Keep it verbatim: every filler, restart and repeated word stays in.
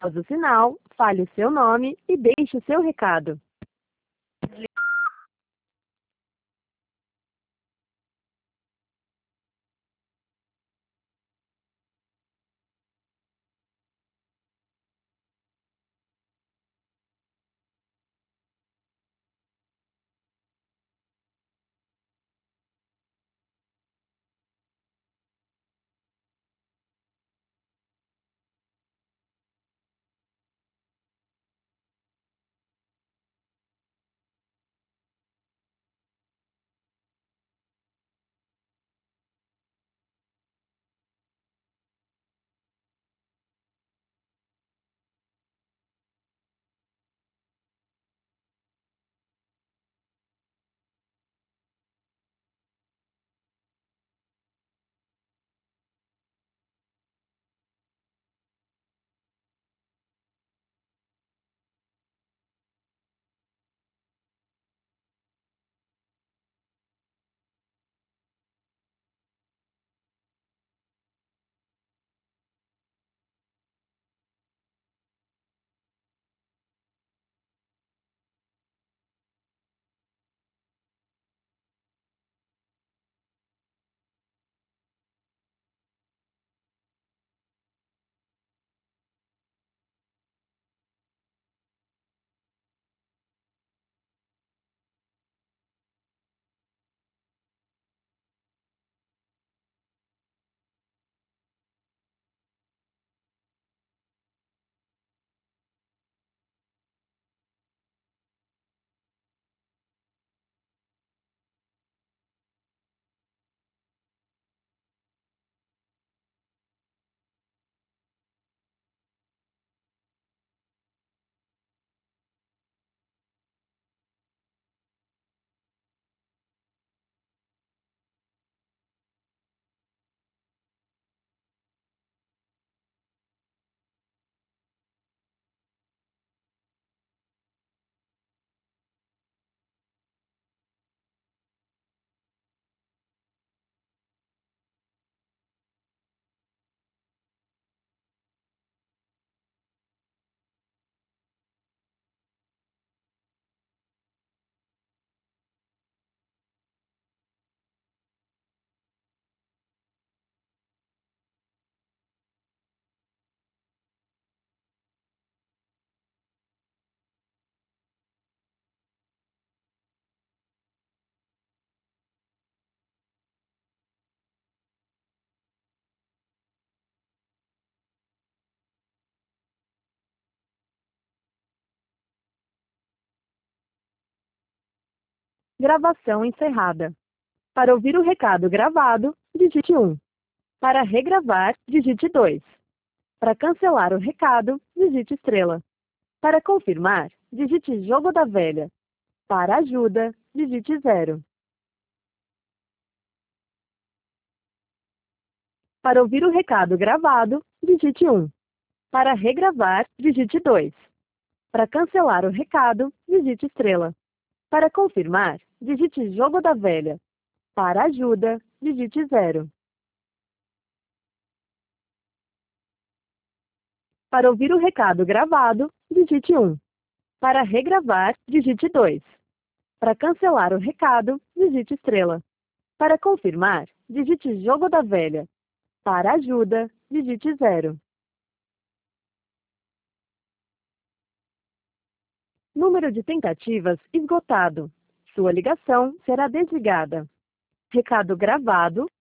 Após o sinal, fale o seu nome e deixe o seu recado. Gravação encerrada. Para ouvir o recado gravado, digite um. Para regravar, digite dois. Para cancelar o recado, digite estrela. Para confirmar, digite jogo da velha. Para ajuda, digite zero. Para ouvir o recado gravado, digite um. Para regravar, digite dois. Para cancelar o recado, digite estrela. Para confirmar, digite jogo da velha. Para ajuda, digite zero. Para ouvir o recado gravado, digite um. Para regravar, digite dois. Para cancelar o recado, digite estrela. Para confirmar, digite jogo da velha. Para ajuda, digite zero. Número de tentativas esgotado. Sua ligação será desligada. Recado gravado.